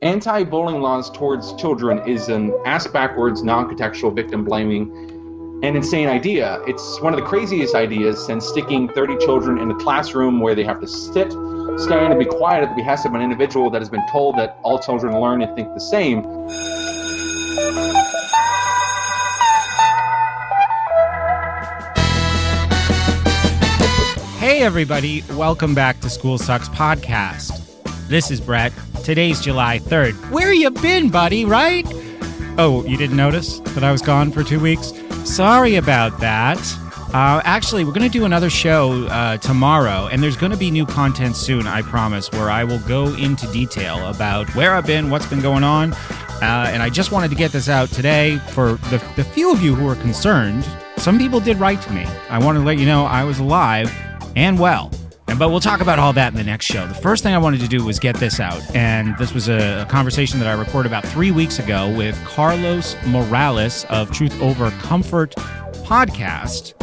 Anti-bullying laws towards children is an ass-backwards, non-contextual, victim-blaming, and insane idea. It's one of the craziest ideas since sticking 30 children in a classroom where they have to sit, stand, and be quiet at the behest of an individual that has been told that all children learn and think the same. Hey everybody, welcome back to School Sucks Podcast. This is Brett. Today's July 3rd. Where you been, buddy, right? Oh, you didn't notice that I was gone for 2 weeks? Sorry about that. Actually, we're going to do another show tomorrow, and there's going to be new content soon, I promise, where I will go into detail about where I've been, what's been going on, and I just wanted to get this out today for the few of you who are concerned. Some people did write to me. I wanted to let you know I was alive and well. But we'll talk about all that in the next show. The first thing I wanted to do was get this out, and this was a conversation that I recorded about 3 weeks ago with Carlos Morales of Truth Over Comfort podcast,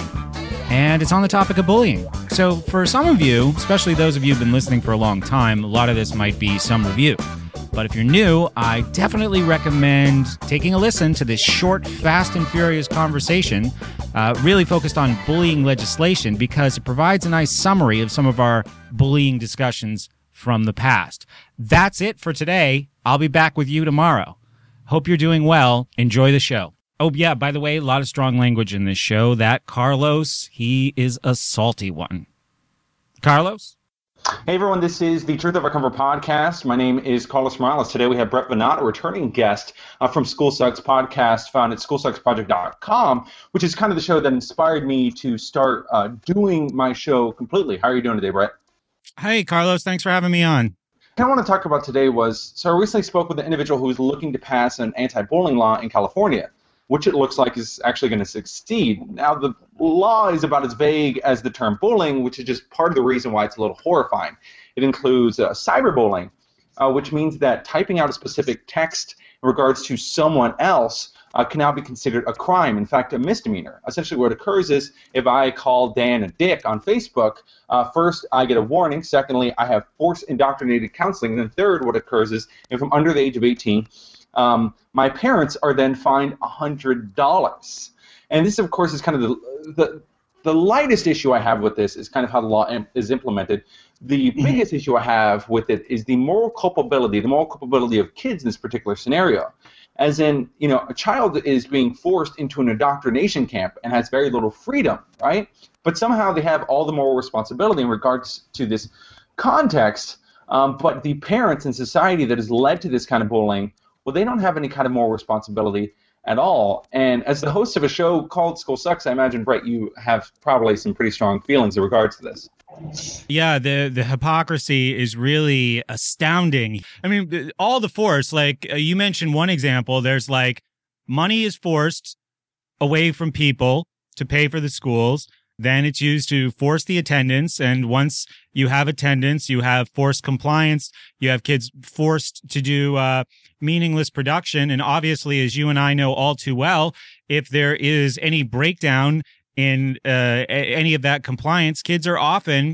and it's on the topic of bullying. So for some of you, especially those of you who've been listening for a long time, a lot of this might be some review. But if you're new, I definitely recommend taking a listen to this short, fast and furious conversation, really focused on bullying legislation, because it provides a nice summary of some of our bullying discussions from the past. That's it for today. I'll be back with you tomorrow. Hope you're doing well. Enjoy the show. Oh, yeah, by the way, a lot of strong language in this show. That Carlos, he is a salty one. Carlos? Hey everyone, this is the Truth Over Comfort podcast. My name is Carlos Morales. Today we have Brett Veinotte, a returning guest from School Sucks Podcast, found at schoolsucksproject.com, which is kind of the show that inspired me to start doing my show completely. How are you doing today, Brett? Hey, Carlos. Thanks for having me on. What I want to talk about today was, so I recently spoke with an individual who was looking to pass an anti-bullying law in California, which it looks like is actually going to succeed. Now, the law is about as vague as the term bullying, which is just part of the reason why it's a little horrifying. It includes cyberbullying, which means that typing out a specific text in regards to someone else can now be considered a crime, in fact, a misdemeanor. Essentially what occurs is if I call Dan a dick on Facebook, first, I get a warning. Secondly, I have forced indoctrinated counseling. And then third, what occurs is if I'm under the age of 18, my parents are then fined $100. And this, of course, is kind of the lightest issue I have with this is kind of how the law is implemented. The biggest issue I have with it is the moral culpability of kids in this particular scenario. As in, you know, a child is being forced into an indoctrination camp and has very little freedom, right? But somehow they have all the moral responsibility in regards to this context, but the parents and society that has led to this kind of bullying, well, they don't have any kind of moral responsibility at all. And as the host of a show called School Sucks, I imagine, Brett, you have probably some pretty strong feelings in regards to this. Yeah, the hypocrisy is really astounding. I mean, all the force, like you mentioned one example, there's like money is forced away from people to pay for the schools. Then it's used to force the attendance. And once you have attendance, you have forced compliance. You have kids forced to do meaningless production. And obviously, as you and I know all too well, if there is any breakdown in any of that compliance, kids are often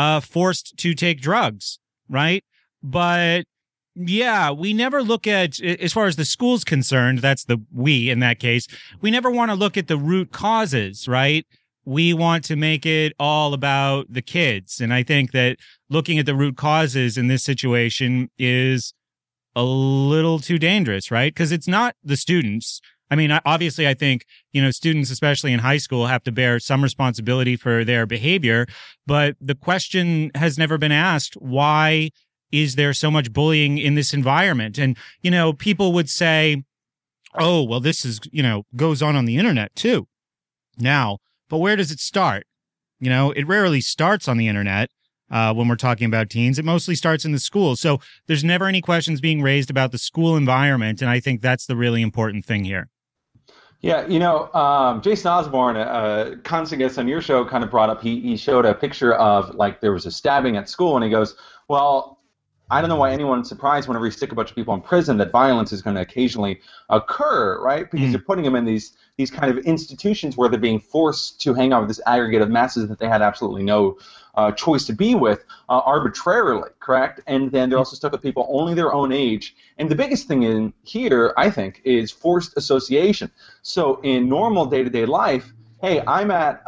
forced to take drugs, right? But yeah, we never look at, as far as the school's concerned, that's the we in that case, we never want to look at the root causes, right? We want to make it all about the kids. And I think that looking at the root causes in this situation is a little too dangerous, right? Because it's not the students. I mean, obviously, I think, you know, students, especially in high school, have to bear some responsibility for their behavior. But the question has never been asked, why is there so much bullying in this environment? And, you know, people would say, oh, well, this is, you know, goes on the internet too. Now, but where does it start? You know, it rarely starts on the internet when we're talking about teens. It mostly starts in the schools. So there's never any questions being raised about the school environment. And I think that's the really important thing here. Yeah, you know, Jason Osborne, constant guest on your show, kind of brought up, he showed a picture of, like, there was a stabbing at school, and he goes, well, I don't know why anyone's surprised whenever you stick a bunch of people in prison that violence is going to occasionally occur, right? Because you're putting them in these kind of institutions where they're being forced to hang out with this aggregate of masses that they had absolutely no choice to be with arbitrarily, correct? And then they're also stuck with people only their own age. And the biggest thing in here, I think, is forced association. So in normal day-to-day life, hey, I'm at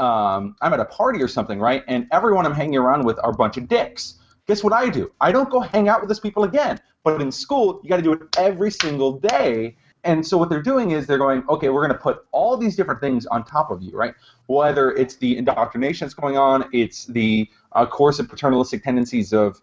a party or something, right? And everyone I'm hanging around with are a bunch of dicks. Guess what I do? I don't go hang out with those people again. But in school, you got to do it every single day. And so what they're doing is they're going, okay, we're going to put all these different things on top of you, right? Whether it's the indoctrination that's going on, it's the coercive paternalistic tendencies of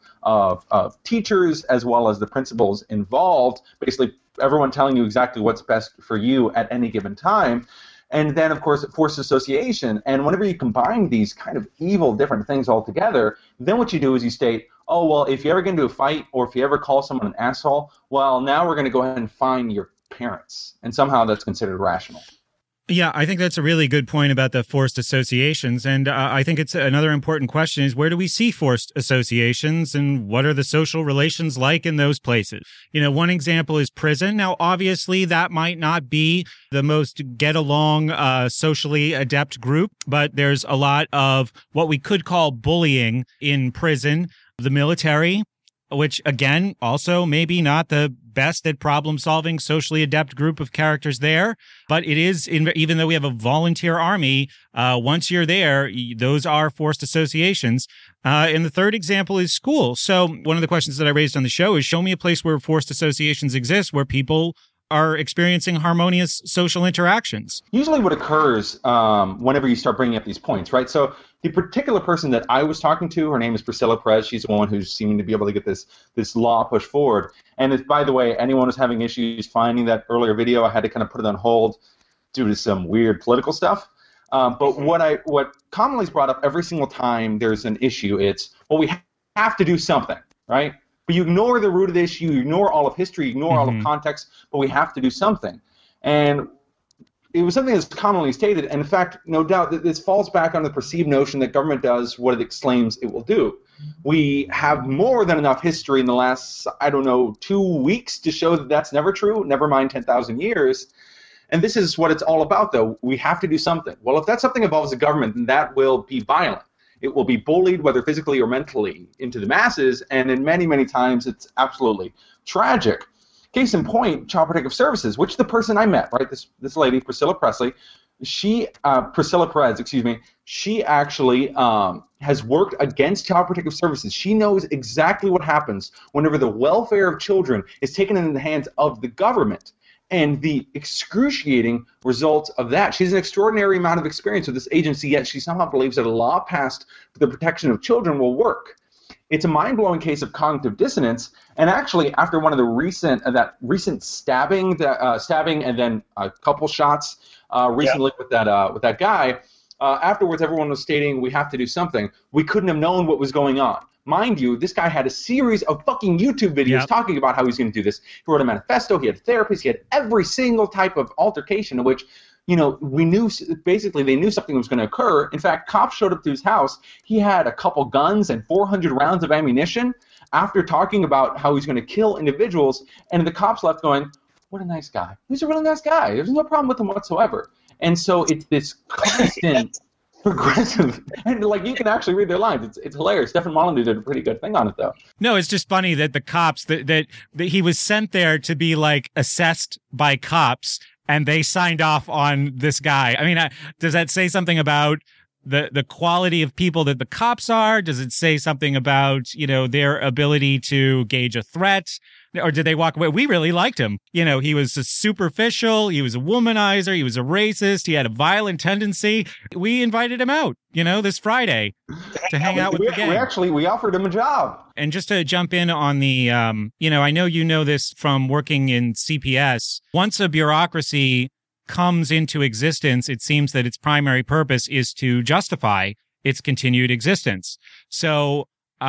teachers as well as the principals involved, basically everyone telling you exactly what's best for you at any given time. And then, of course, forced association. And whenever you combine these kind of evil different things all together, then what you do is you state, oh, well, if you ever get into a fight or if you ever call someone an asshole, well, now we're going to go ahead and fine your parents. And somehow that's considered rational. Yeah, I think that's a really good point about the forced associations. And I think it's another important question is where do we see forced associations and what are the social relations like in those places? You know, one example is prison. Now, obviously, that might not be the most get along, socially adept group, but there's a lot of what we could call bullying in prison. The military, which again, also maybe not the best at problem-solving, socially adept group of characters there. But it is, even though we have a volunteer army, once you're there, those are forced associations. And the third example is school. So one of the questions that I raised on the show is show me a place where forced associations exist, where people are experiencing harmonious social interactions. Usually what occurs whenever you start bringing up these points, right? So the particular person that I was talking to, her name is Priscilla Perez. She's the one who's seeming to be able to get this law pushed forward. And if, by the way, anyone was having issues finding that earlier video, I had to kind of put it on hold due to some weird political stuff. But what commonly is brought up every single time there's an issue, it's, well, we have to do something, right? But you ignore the root of the issue, you ignore all of history, you ignore all of context, but we have to do something. And it was something that's commonly stated, and in fact, no doubt that this falls back on the perceived notion that government does what it claims it will do. We have more than enough history in the last, 2 weeks to show that that's never true, never mind 10,000 years. And this is what it's all about, though. We have to do something. Well, if that something involves the government, then that will be violent. It will be bullied, whether physically or mentally, into the masses, and in many, many times it's absolutely tragic. Case in point, Child Protective Services, which the person I met, right, this lady, Priscilla Perez, she actually has worked against Child Protective Services. She knows exactly what happens whenever the welfare of children is taken into the hands of the government. And the excruciating results of that. She has an extraordinary amount of experience with this agency, yet she somehow believes that a law passed for the protection of children will work. It's a mind-blowing case of cognitive dissonance. And actually, after one of the recent stabbing and then a couple shots recently with that guy, afterwards everyone was stating we have to do something. We couldn't have known what was going on. Mind you, this guy had a series of fucking YouTube videos talking about how he's going to do this. He wrote a manifesto. He had therapists. He had every single type of altercation in which, they knew something was going to occur. In fact, cops showed up to his house. He had a couple guns and 400 rounds of ammunition after talking about how he's going to kill individuals. And the cops left going, what a nice guy. He's a really nice guy. There's no problem with him whatsoever. And so it's this constant progressive, and you can actually read their lines. It's hilarious. Stephen Molyneux did a pretty good thing on it, though. No, it's just funny that the cops that he was sent there to be assessed by cops, and they signed off on this guy. I mean, does that say something about the quality of people that the cops are? Does it say something about their ability to gauge a threat? Or did they walk away? We really liked him. He was a superficial. He was a womanizer. He was a racist. He had a violent tendency. We invited him out, this Friday to hang out with the gang. We offered him a job. And just to jump in on the, I know you know this from working in CPS. Once a bureaucracy comes into existence, it seems that its primary purpose is to justify its continued existence. So,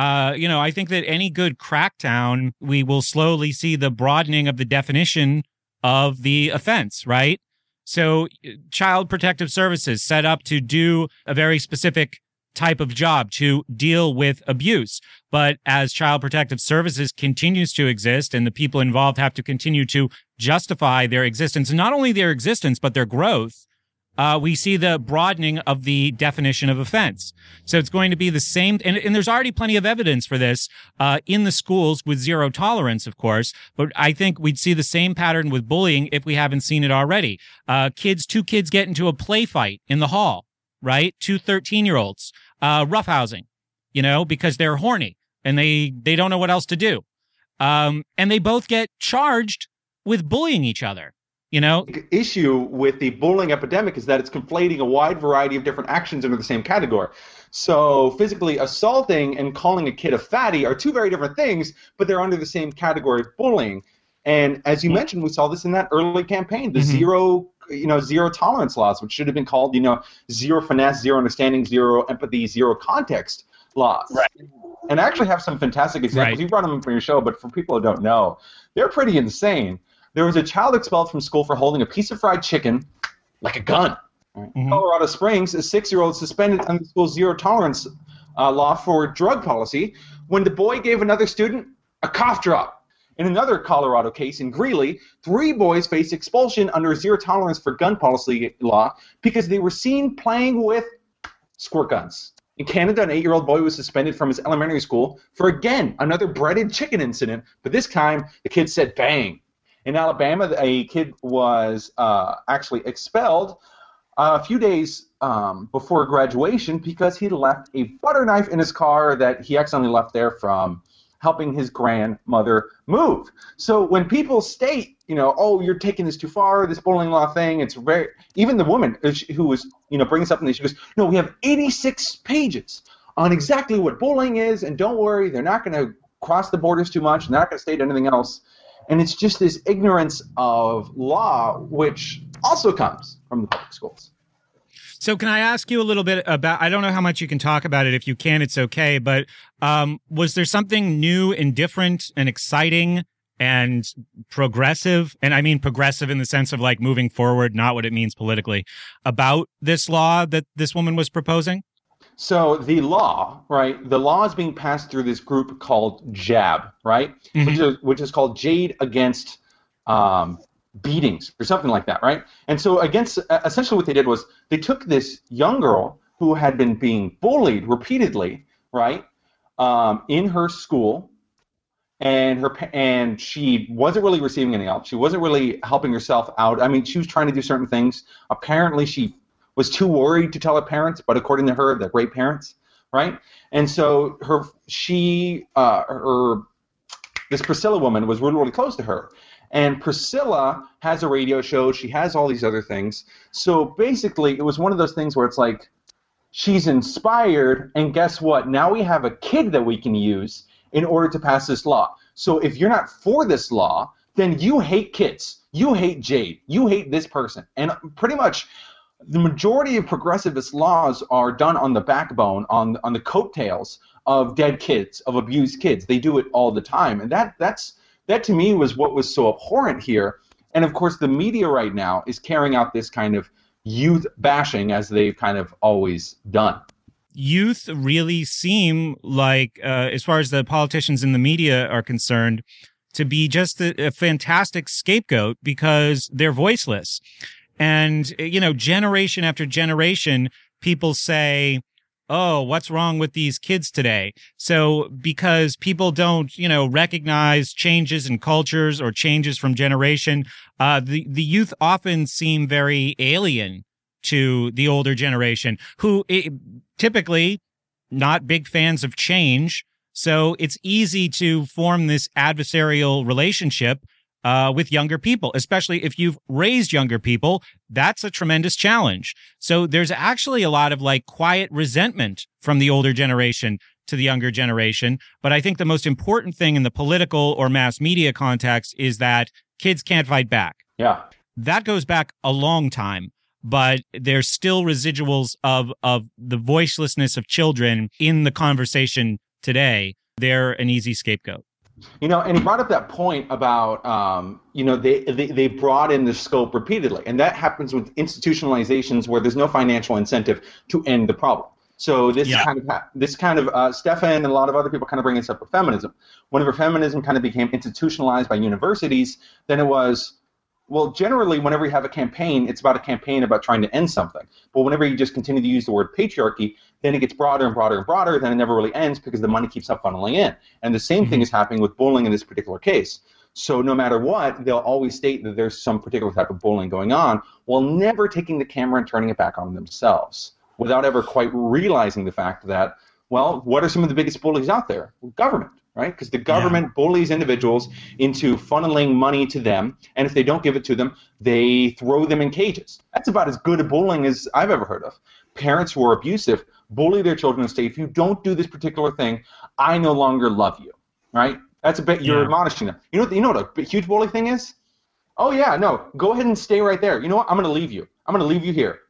I think that any good crackdown, we will slowly see the broadening of the definition of the offense, right? So Child Protective Services set up to do a very specific type of job to deal with abuse. But as Child Protective Services continues to exist and the people involved have to continue to justify their existence, and not only their existence, but their growth, we see the broadening of the definition of offense. So it's going to be the same. And there's already plenty of evidence for this in the schools with zero tolerance, of course. But I think we'd see the same pattern with bullying if we haven't seen it already. Two kids get into a play fight in the hall, right? Two 13-year-olds, roughhousing, because they're horny and they don't know what else to do. And they both get charged with bullying each other. The issue with the bullying epidemic is that it's conflating a wide variety of different actions into the same category. So physically assaulting and calling a kid a fatty are two very different things, but they're under the same category of bullying. And as you mentioned, we saw this in that early campaign, the zero tolerance laws, which should have been called, zero finesse, zero understanding, zero empathy, zero context laws. Right. And I actually have some fantastic examples. Right. You brought them up for your show, but for people who don't know, they're pretty insane. There was a child expelled from school for holding a piece of fried chicken like a gun. Mm-hmm. Colorado Springs, a 6-year-old suspended under the school's zero tolerance law for drug policy when the boy gave another student a cough drop. In another Colorado case in Greeley, 3 boys faced expulsion under a zero tolerance for gun policy law because they were seen playing with squirt guns. In Canada, an 8-year-old boy was suspended from his elementary school for, again, another breaded chicken incident, but this time the kid said bang. In Alabama, a kid was actually expelled a few days before graduation because he left a butter knife in his car that he accidentally left there from helping his grandmother move. So when people state, oh, you're taking this too far, this bullying law thing, it's very, even the woman who was, brings this up, and she goes, no, we have 86 pages on exactly what bullying is, and don't worry, they're not going to cross the borders too much, and they're not going to state anything else. And it's just this ignorance of law, which also comes from the public schools. So can I ask you a little bit about, I don't know how much you can talk about it. If you can, it's okay. But was there something new and different and exciting and progressive, and I mean progressive in the sense of like moving forward, not what it means politically, about this law that this woman was proposing? So the law, right, the law is being passed through this group called JAB, right, mm-hmm. which is called Jade Against Beatings or something like that, right? And so essentially what they did was they took this young girl who had been being bullied repeatedly, right, in her school, and she wasn't really receiving any help. She wasn't really helping herself out. I mean, she was trying to do certain things. Apparently she was too worried to tell her parents, but according to her, they're great parents, right? And so this Priscilla woman was really, really close to her. And Priscilla has a radio show. She has all these other things. So basically, it was one of those things where it's like, she's inspired, and guess what? Now we have a kid that we can use in order to pass this law. So if you're not for this law, then you hate kids. You hate Jade. You hate this person. And pretty much the majority of progressivist laws are done on the backbone, on the coattails of dead kids, of abused kids. They do it all the time. And that to me was what was so abhorrent here. And of course the media right now is carrying out this kind of youth bashing as they've kind of always done. Youth really seem like, as far as the politicians in the media are concerned, to be just a fantastic scapegoat because they're voiceless. And, generation after generation, people say, oh, what's wrong with these kids today? So because people don't, recognize changes in cultures or changes from generation, the youth often seem very alien to the older generation, who typically not big fans of change. So it's easy to form this adversarial relationship with younger people, especially if you've raised younger people. That's a tremendous challenge. So there's actually a lot of quiet resentment from the older generation to the younger generation. But I think the most important thing in the political or mass media context is that kids can't fight back. Yeah. That goes back a long time, but there's still residuals of the voicelessness of children in the conversation today. They're an easy scapegoat. And he brought up that point about, they brought in the scope repeatedly. And that happens with institutionalizations where there's no financial incentive to end the problem. So this Yeah. Stefan and a lot of other people kind of bring this up with feminism. Whenever feminism kind of became institutionalized by universities, then it was, well, generally, whenever you have a campaign, it's about a campaign about trying to end something. But whenever you just continue to use the word patriarchy, then it gets broader and broader and broader, then it never really ends because the money keeps up funneling in. And the same thing is happening with bullying in this particular case. So no matter what, they'll always state that there's some particular type of bullying going on, while never taking the camera and turning it back on themselves, without ever quite realizing the fact that, well, what are some of the biggest bullies out there? Well, government, right? Because the government bullies individuals into funneling money to them, and if they don't give it to them, they throw them in cages. That's about as good a bullying as I've ever heard of. Parents who are abusive bully their children and say, if you don't do this particular thing, I no longer love you, right? That's a bit, you're admonishing them. You know what a huge bully thing is? Oh, yeah, no, go ahead and stay right there. You know what? I'm going to leave you. I'm going to leave you here.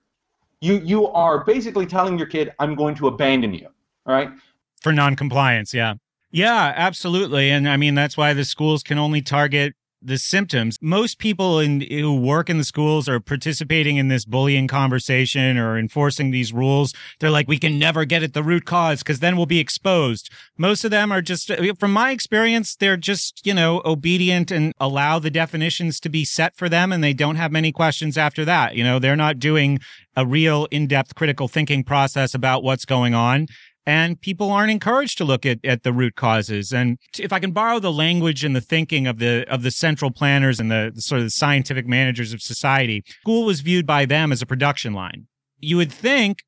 You are basically telling your kid, I'm going to abandon you, all right? For noncompliance, yeah. Yeah, absolutely. And I mean, that's why the schools can only target the symptoms. Most people who work in the schools are participating in this bullying conversation or enforcing these rules. They're like, we can never get at the root cause because then we'll be exposed. Most of them are just, from my experience, they're just, obedient and allow the definitions to be set for them, and they don't have many questions after that. They're not doing a real in-depth critical thinking process about what's going on. And people aren't encouraged to look at the root causes. And if I can borrow the language and the thinking of the central planners and the sort of the scientific managers of society, school was viewed by them as a production line. You would think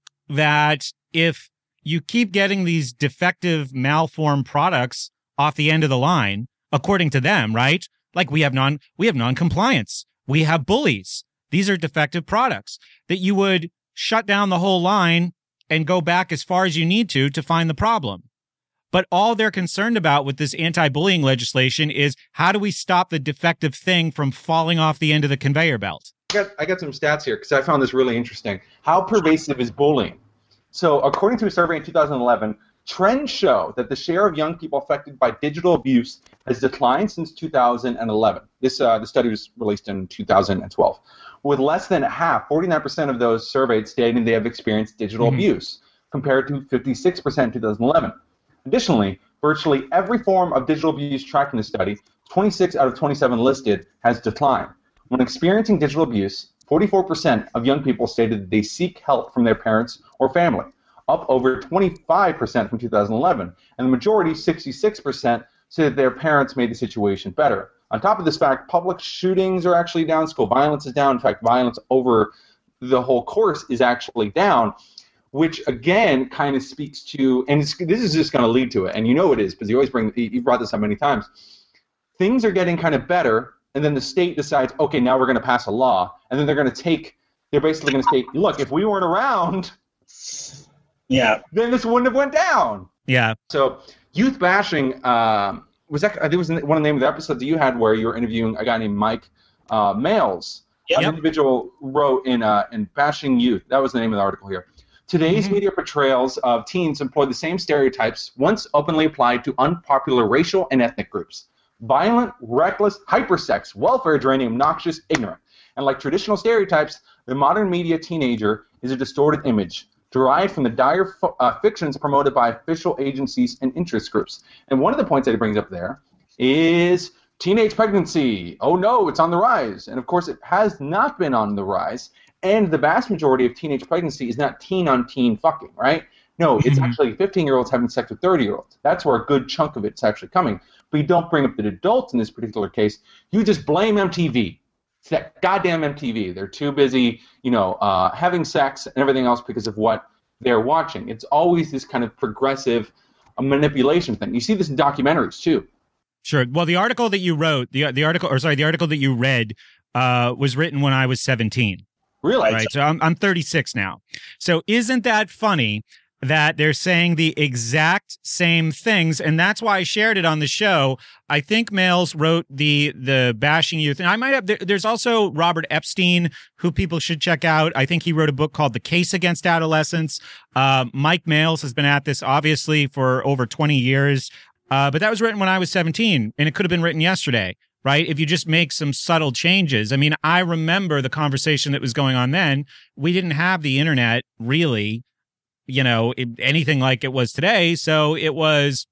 that if you keep getting these defective, malformed products off the end of the line, according to them, right? Like we have non-compliance, we have bullies. These are defective products. That you would shut down the whole line and go back as far as you need to find the problem. But all they're concerned about with this anti-bullying legislation is how do we stop the defective thing from falling off the end of the conveyor belt? I got some stats here because I found this really interesting. How pervasive is bullying? So according to a survey in 2011, trends show that the share of young people affected by digital abuse has declined since 2011. The study was released in 2012. With less than half, 49% of those surveyed stating they have experienced digital abuse, compared to 56% in 2011. Additionally, virtually every form of digital abuse tracked in the study, 26 out of 27 listed, has declined. When experiencing digital abuse, 44% of young people stated that they seek help from their parents or family, up over 25% from 2011. And the majority, 66%, say that their parents made the situation better. On top of this fact, public shootings are actually down, school violence is down. In fact, violence over the whole course is actually down, which again kind of speaks to, and this is just going to lead to it, and it is, because you brought this up many times. Things are getting kind of better, and then the state decides, okay, now we're going to pass a law, and then they're basically going to say, look, if we weren't around, then this wouldn't have went down. Yeah. So youth bashing, was one of the name of the episodes that you had where you were interviewing a guy named Mike Males. Yep. An individual wrote in Bashing Youth. That was the name of the article here. Today's media portrayals of teens employ the same stereotypes once openly applied to unpopular racial and ethnic groups. Violent, reckless, hypersex, welfare-draining, obnoxious, ignorant. And like traditional stereotypes, the modern media teenager is a distorted image, derived from the dire fictions promoted by official agencies and interest groups. And one of the points that he brings up there is teenage pregnancy. Oh no, it's on the rise. And of course, it has not been on the rise. And the vast majority of teenage pregnancy is not teen-on-teen fucking, right? No, it's actually 15-year-olds having sex with 30-year-olds. That's where a good chunk of it's actually coming. But you don't bring up the adults in this particular case. You just blame MTV. It's that goddamn MTV. They're too busy, having sex and everything else because of what they're watching. It's always this kind of progressive manipulation thing. You see this in documentaries too. Sure. Well, the article that you wrote, the article that you read, was written when I was 17. Really? Right. So I'm 36 now. So isn't that funny that they're saying the exact same things? And that's why I shared it on the show. I think Males wrote the Bashing Youth. And I might have, there's also Robert Epstein, who people should check out. I think he wrote a book called The Case Against Adolescence. Mike Males has been at this obviously for over 20 years. But that was written when I was 17, and it could have been written yesterday, right? If you just make some subtle changes. I mean, I remember the conversation that was going on then. We didn't have the internet really anything like it was today. So it was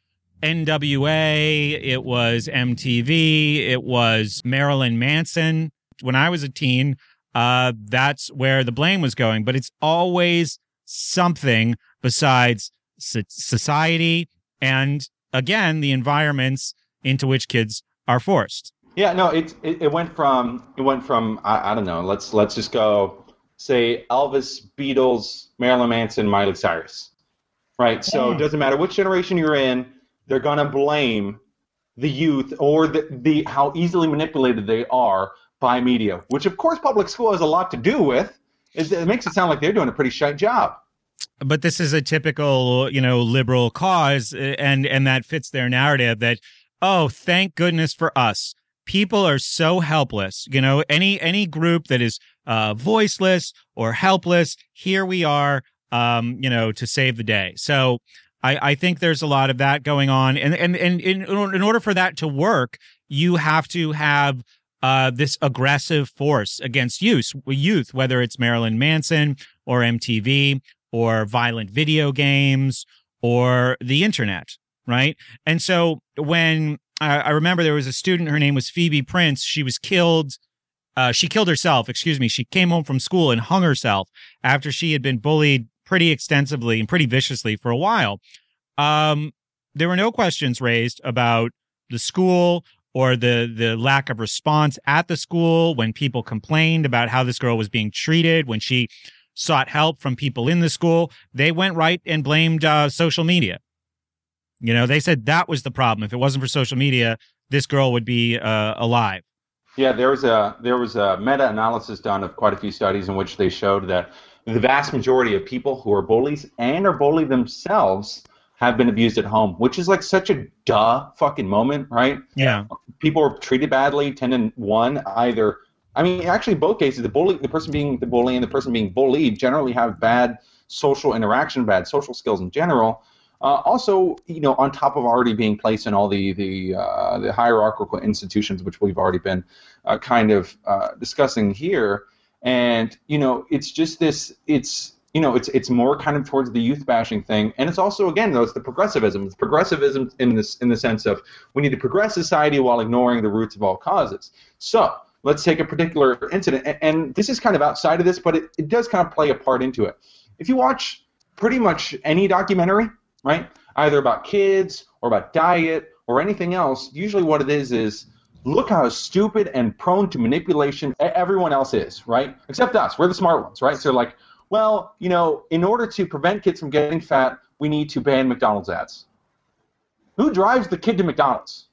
NWA, it was MTV, it was Marilyn Manson. When I was a teen, that's where the blame was going. But it's always something besides society and, again, the environments into which kids are forced. Yeah, no, it went from I don't know. Let's just go say Elvis, Beatles, Marilyn Manson, Miley Cyrus, right? So it doesn't matter which generation you're in, they're gonna blame the youth or the how easily manipulated they are by media, which of course public school has a lot to do with. It makes it sound like they're doing a pretty shite job. But this is a typical, liberal cause, and that fits their narrative that, oh, thank goodness for us. People are so helpless. Any group that is voiceless or helpless, here we are, to save the day. So I think there's a lot of that going on. And in order for that to work, you have to have this aggressive force against youth, whether it's Marilyn Manson or MTV or violent video games or the internet, right? And so when I remember there was a student, her name was Phoebe Prince. She was killed. She killed herself, excuse me. She came home from school and hung herself after she had been bullied pretty extensively and pretty viciously for a while. There were no questions raised about the school or the lack of response at the school when people complained about how this girl was being treated, when she sought help from people in the school. They went right and blamed social media. They said that was the problem. If it wasn't for social media, this girl would be alive. Yeah, there was a meta-analysis done of quite a few studies in which they showed that the vast majority of people who are bullies and are bullied themselves have been abused at home, which is like such a fucking moment, right? Yeah. People are treated badly, actually both cases, the person being the bully and the person being bullied generally have bad social interaction, bad social skills in general. Also, on top of already being placed in all the hierarchical institutions, which we've already been discussing here, and it's just this. It's more kind of towards the youth bashing thing, and it's also again it's the progressivism. It's progressivism in the sense of we need to progress society while ignoring the roots of all causes. So let's take a particular incident, and this is kind of outside of this, but it does kind of play a part into it. If you watch pretty much any documentary, right, either about kids or about diet or anything else, usually what it is look how stupid and prone to manipulation everyone else is, right? Except us. We're the smart ones, right? So like, well, in order to prevent kids from getting fat, we need to ban McDonald's ads. Who drives the kid to McDonald's?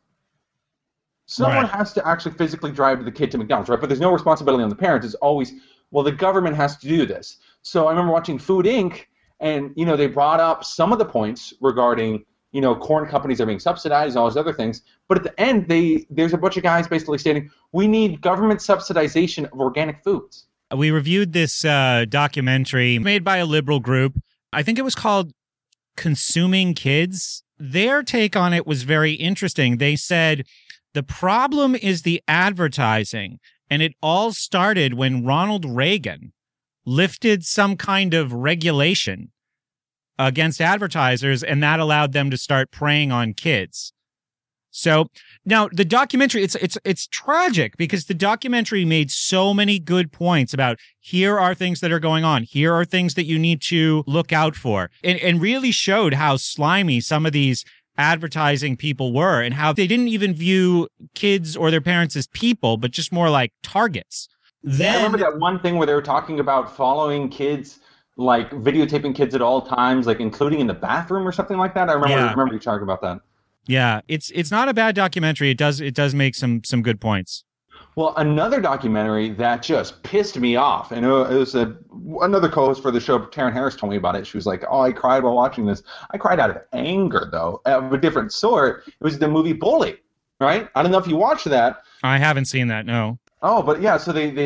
Someone has to actually physically drive the kid to McDonald's, right? But there's no responsibility on the parents. It's always, well, the government has to do this. So I remember watching Food Inc., and, they brought up some of the points regarding, corn companies are being subsidized and all those other things. But at the end, there's a bunch of guys basically stating, we need government subsidization of organic foods. We reviewed this documentary made by a liberal group. I think it was called Consuming Kids. Their take on it was very interesting. They said the problem is the advertising, and it all started when Ronald Reagan lifted some kind of regulation against advertisers, and that allowed them to start preying on kids. So now the documentary, it's tragic because the documentary made so many good points about here are things that are going on. Here are things that you need to look out for, and really showed how slimy some of these advertising people were and how they didn't even view kids or their parents as people, but just more like targets. I remember that one thing where they were talking about following kids, like videotaping kids at all times, like including in the bathroom or something like that. I remember you talking about that. Yeah, it's not a bad documentary. It does make some good points. Well, another documentary that just pissed me off, and it was another co-host for the show, Taryn Harris, told me about it. She was like, "Oh, I cried while watching this." I cried out of anger, though, of a different sort. It was the movie Bully, right? I don't know if you watched that. I haven't seen that. No. Oh, but yeah, so they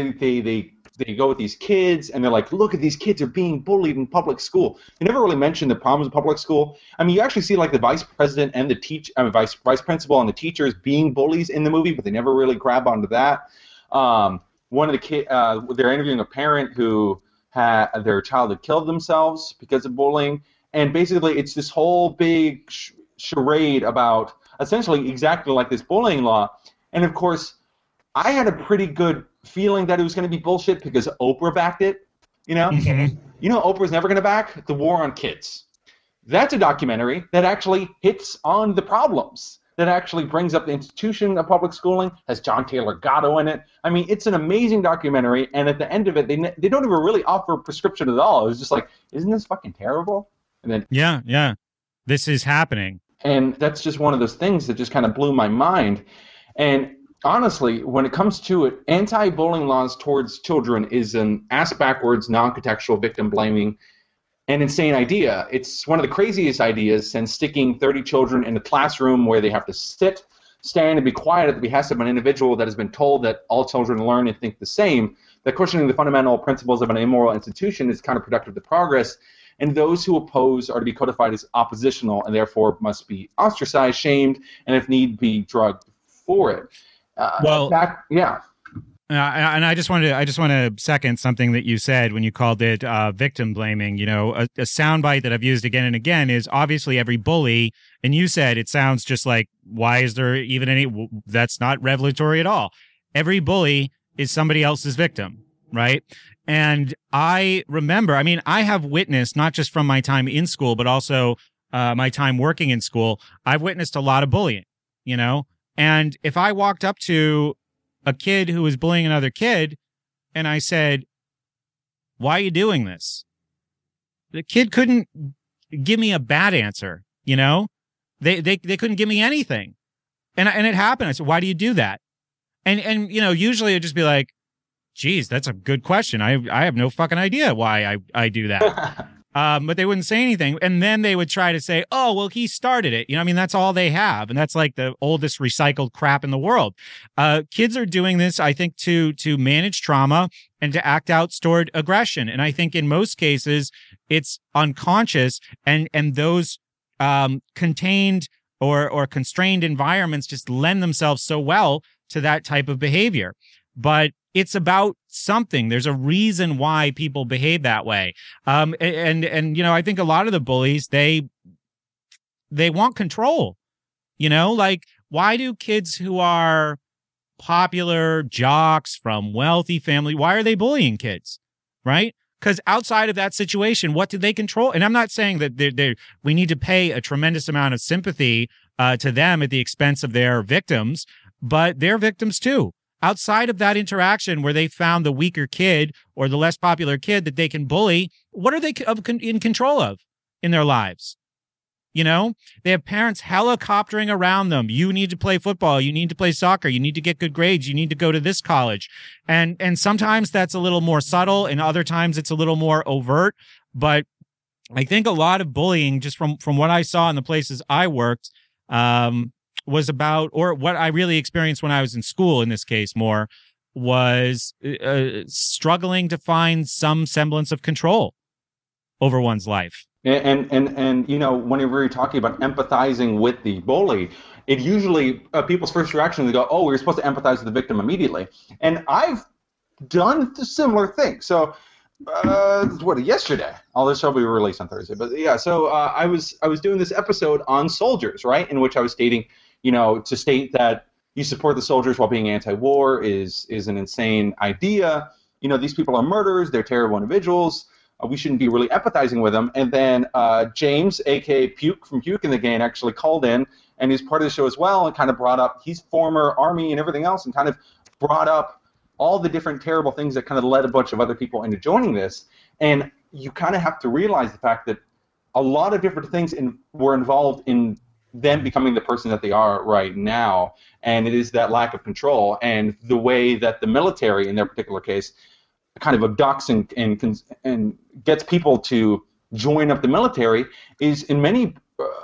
go with these kids, and they're like, look at these kids are being bullied in public school. They never really mention the problems of public school. I mean, you actually see like the vice president and the vice principal and the teachers being bullies in the movie, but they never really grab onto that. One of the kids, they're interviewing a parent who their child had killed themselves because of bullying. And basically, it's this whole big charade about essentially exactly like this bullying law. And of course, I had a pretty good feeling that it was going to be bullshit because Oprah backed it. You know, Oprah's never going to back the war on kids. That's a documentary that actually hits on the problems, that actually brings up the institution of public schooling, has John Taylor Gatto in it. I mean, it's an amazing documentary, and at the end of it, they don't even really offer a prescription at all. It was just like, isn't this fucking terrible? And then yeah, this is happening. And that's just one of those things that just kind of blew my mind. And honestly, when it comes to it, anti-bullying laws towards children is an ass-backwards, non-contextual, victim-blaming, an insane idea. It's one of the craziest ideas since sticking 30 children in a classroom where they have to sit, stand, and be quiet at the behest of an individual that has been told that all children learn and think the same, that questioning the fundamental principles of an immoral institution is counterproductive to progress, and those who oppose are to be codified as oppositional and therefore must be ostracized, shamed, and if need be, drugged for it. And I just want to second something that you said when you called it victim blaming. You know, a soundbite that I've used again and again is obviously every bully. And you said it sounds just like, why is there even any? That's not revelatory at all. Every bully is somebody else's victim, right? And I remember, I mean, I have witnessed, not just from my time in school, but also my time working in school, I've witnessed a lot of bullying, you know? And if I walked up to a kid who was bullying another kid and I said, why are you doing this? The kid couldn't give me a bad answer, you know? They couldn't give me anything. And it happened. I said, why do you do that? And you know, usually it'd just be like, geez, that's a good question. I have no fucking idea why I do that. But they wouldn't say anything. And then they would try to say, oh, well, he started it. You know, I mean, that's all they have. And that's like the oldest recycled crap in the world. Kids are doing this, I think, to manage trauma and to act out stored aggression. And I think in most cases, it's unconscious. And those contained or constrained environments just lend themselves so well to that type of behavior. But it's about something. There's a reason why people behave that way. And you know, I think a lot of the bullies, they want control. You know, like, why do kids who are popular jocks from wealthy family, why are they bullying kids? Right? Because outside of that situation, what do they control? And I'm not saying that we need to pay a tremendous amount of sympathy to them at the expense of their victims, but they're victims too. Outside of that interaction where they found the weaker kid or the less popular kid that they can bully, what are they in control of in their lives? You know, they have parents helicoptering around them. You need to play football. You need to play soccer. You need to get good grades. You need to go to this college. And sometimes that's a little more subtle, and other times it's a little more overt. But I think a lot of bullying, just from what I saw in the places I worked, was about, or what I really experienced when I was in school, in this case more, was struggling to find some semblance of control over one's life. And you know, whenever you're talking about empathizing with the bully, it usually, people's first reaction, they go, oh, we're supposed to empathize with the victim immediately. And I've done the similar thing. So, yesterday? All this shall be released on Thursday. But yeah, so I was doing this episode on soldiers, right, in which I was stating, you know, to state that you support the soldiers while being anti-war is an insane idea. You know, these people are murderers. They're terrible individuals. We shouldn't be really empathizing with them. And then James, a.k.a. Puke from Puke in the Gang, actually called in, and he's part of the show as well, and kind of brought up, he's former Army and everything else, and kind of brought up all the different terrible things that kind of led a bunch of other people into joining this. And you kind of have to realize the fact that a lot of different things were involved in them becoming the person that they are right now. And it is that lack of control and the way that the military, in their particular case, kind of abducts and gets people to join up the military is in many,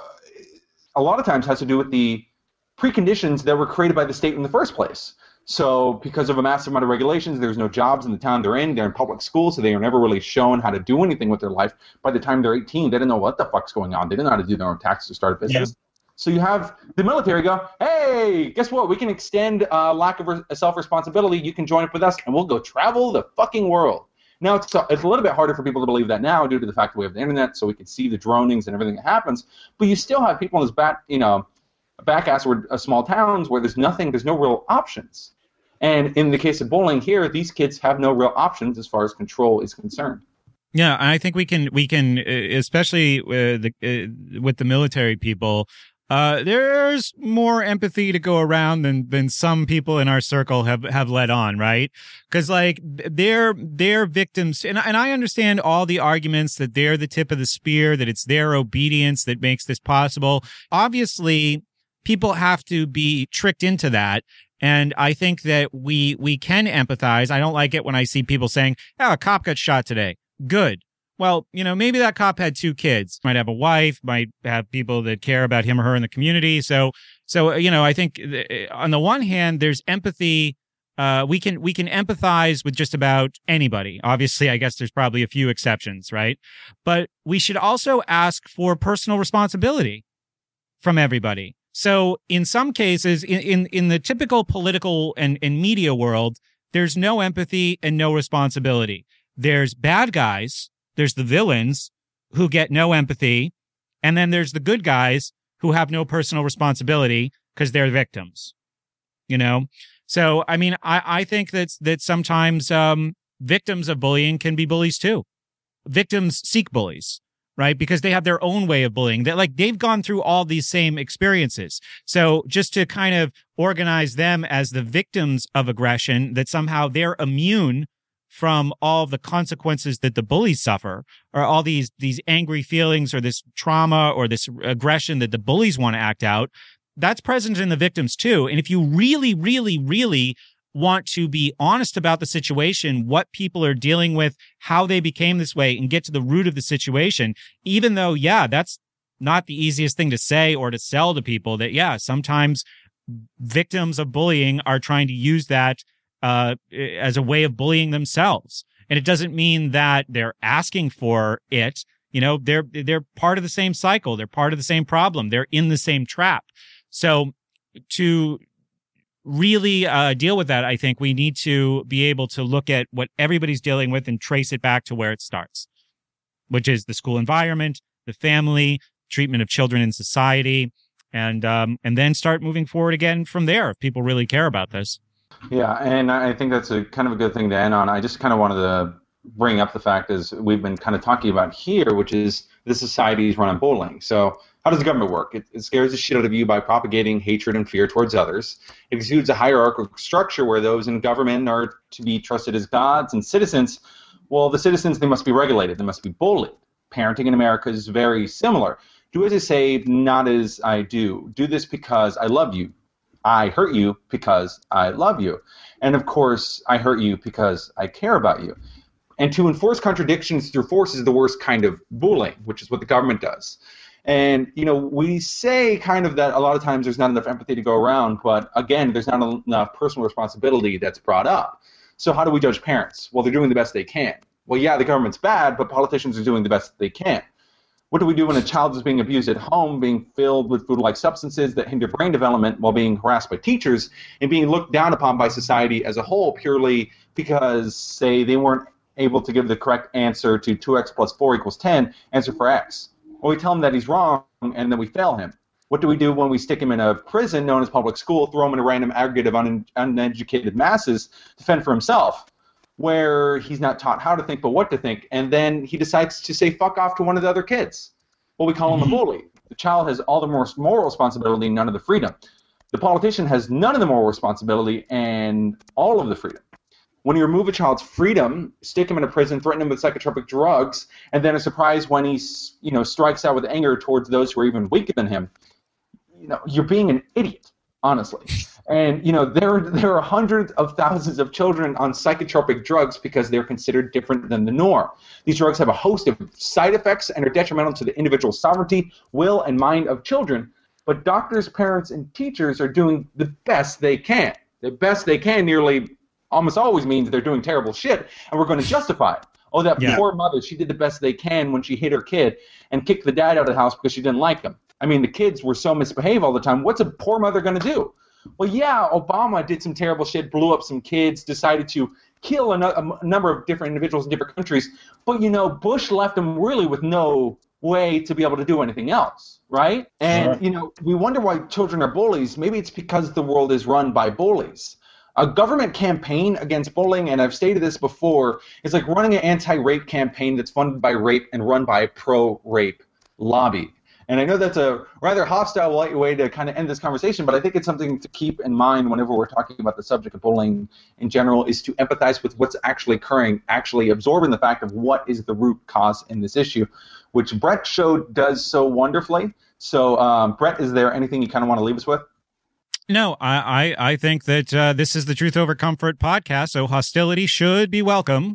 a lot of times has to do with the preconditions that were created by the state in the first place. So because of a massive amount of regulations, there's no jobs in the town they're in. They're in public school, so they are never really shown how to do anything with their life. By the time they're 18, they don't know what the fuck's going on. They don't know how to do their own taxes to start a business. Yeah. So you have the military go, hey, guess what? We can extend lack of self-responsibility. You can join up with us, and we'll go travel the fucking world. Now, it's a little bit harder for people to believe that now due to the fact that we have the internet, so we can see the dronings and everything that happens. But you still have people in this back-ass small towns where there's no real options. And in the case of bullying here, these kids have no real options as far as control is concerned. Yeah, I think we can, especially with the military people. There's more empathy to go around than some people in our circle have let on, right? Because like they're victims, and I understand all the arguments that they're the tip of the spear, that it's their obedience that makes this possible. Obviously, people have to be tricked into that. And I think that we can empathize. I don't like it when I see people saying, "Oh, a cop got shot today." Good. Well, maybe that cop had 2 kids, might have a wife, might have people that care about him or her in the community. So I think on the one hand, there's empathy. We can empathize with just about anybody. Obviously, I guess there's probably a few exceptions, right? But we should also ask for personal responsibility from everybody. So in some cases, in the typical political and media world, there's no empathy and no responsibility. There's bad guys, there's the villains who get no empathy, and then there's the good guys who have no personal responsibility because they're victims. So I mean, I think that sometimes victims of bullying can be bullies too. Victims seek bullies, right? Because they have their own way of bullying. They've gone through all these same experiences. So just to kind of organize them as the victims of aggression, that somehow they're immune from all the consequences that the bullies suffer, or all these angry feelings or this trauma or this aggression that the bullies want to act out, that's present in the victims too. And if you really, really, really want to be honest about the situation, what people are dealing with, how they became this way, and get to the root of the situation, even though, that's not the easiest thing to say or to sell to people, that, sometimes victims of bullying are trying to use that as a way of bullying themselves. And it doesn't mean that they're asking for it. They're part of the same cycle. They're part of the same problem. They're in the same trap. So to really deal with that, I think we need to be able to look at what everybody's dealing with and trace it back to where it starts, which is the school environment, the family, treatment of children in society, and then start moving forward again from there if people really care about this. Yeah, and I think that's a kind of a good thing to end on. I just kind of wanted to bring up the fact, as we've been kind of talking about here, which is the society is run on bullying. So how does the government work? It scares the shit out of you by propagating hatred and fear towards others. It exudes a hierarchical structure where those in government are to be trusted as gods, and citizens, well, the citizens, they must be regulated. They must be bullied. Parenting in America is very similar. Do as I say, not as I do. Do this because I love you. I hurt you because I love you. And of course, I hurt you because I care about you. And to enforce contradictions through force is the worst kind of bullying, which is what the government does. And, we say kind of that a lot of times there's not enough empathy to go around, but again, there's not enough personal responsibility that's brought up. So how do we judge parents? Well, they're doing the best they can. Well, the government's bad, but politicians are doing the best they can. What do we do when a child is being abused at home, being filled with food-like substances that hinder brain development while being harassed by teachers and being looked down upon by society as a whole purely because, say, they weren't able to give the correct answer to 2x plus 4 equals 10, answer for x? Well, we tell him that he's wrong, and then we fail him. What do we do when we stick him in a prison known as public school, throw him in a random aggregate of uneducated masses to fend for himself, where he's not taught how to think but what to think, and then he decides to say fuck off to one of the other kids? Well, we call him a bully. The child has all the moral responsibility, none of the freedom. The politician has none of the moral responsibility and all of the freedom. When you remove a child's freedom, stick him in a prison, threaten him with psychotropic drugs, and then are surprised when he strikes out with anger towards those who are even weaker than him, you're being an idiot, honestly. And, there are hundreds of thousands of children on psychotropic drugs because they're considered different than the norm. These drugs have a host of side effects and are detrimental to the individual sovereignty, will, and mind of children. But doctors, parents, and teachers are doing the best they can. The best they can nearly almost always means they're doing terrible shit, and we're going to justify it. Oh, that poor mother, she did the best they can when she hit her kid and kicked the dad out of the house because she didn't like him. I mean, the kids were so misbehaved all the time. What's a poor mother going to do? Well, Obama did some terrible shit, blew up some kids, decided to kill a number of different individuals in different countries. But, Bush left them really with no way to be able to do anything else, right? And, we wonder why children are bullies. Maybe it's because the world is run by bullies. A government campaign against bullying, and I've stated this before, is like running an anti-rape campaign that's funded by rape and run by a pro-rape lobby. And I know that's a rather hostile way to kind of end this conversation, but I think it's something to keep in mind whenever we're talking about the subject of bullying in general, is to empathize with what's actually occurring, actually absorbing the fact of what is the root cause in this issue, which Brett Show does so wonderfully. So, Brett, is there anything you kind of want to leave us with? No, I think that this is the Truth Over Comfort podcast, so hostility should be welcome.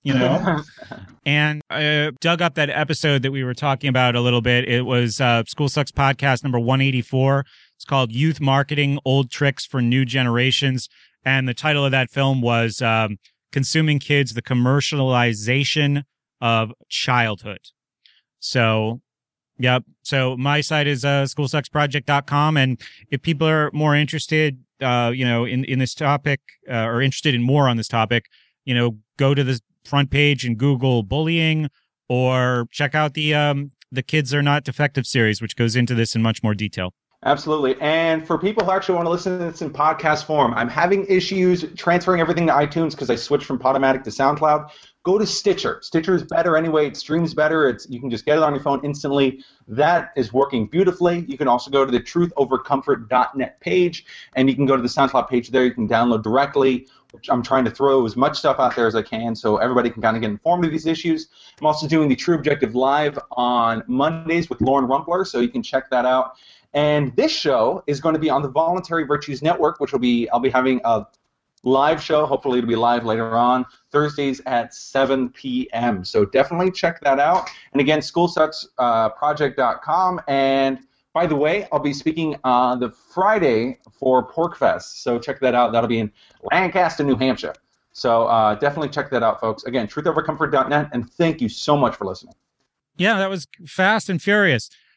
And I dug up that episode that we were talking about a little bit. It was School Sucks podcast number 184. It's called Youth Marketing, Old Tricks for New Generations. And the title of that film was Consuming Kids, the Commercialization of Childhood. So, yep. So my site is schoolsucksproject.com. And if people are more interested, in this topic or interested in more on this topic, go to the front page and Google bullying, or check out the Kids Are Not Defective series, which goes into this in much more detail. Absolutely. And for people who actually want to listen to this in podcast form, I'm having issues transferring everything to iTunes because I switched from Podomatic to SoundCloud. Go to Stitcher. Stitcher is better anyway. It streams better. You can just get it on your phone instantly. That is working beautifully. You can also go to the truthovercomfort.net page, and you can go to the SoundCloud page there. You can download directly. I'm trying to throw as much stuff out there as I can so everybody can kind of get informed of these issues. I'm also doing the True Objective Live on Mondays with Lauren Rumpler, so you can check that out. And this show is going to be on the Voluntary Virtues Network, which I'll be having a live show. Hopefully it'll be live later on, Thursdays at 7 p.m. So definitely check that out. And again, schoolsucksproject.com. And by the way, I'll be speaking on the Friday for PorcFest, so check that out. That'll be in Lancaster, New Hampshire. So definitely check that out, folks. Again, truthovercomfort.net, and thank you so much for listening. Yeah, that was fast and furious.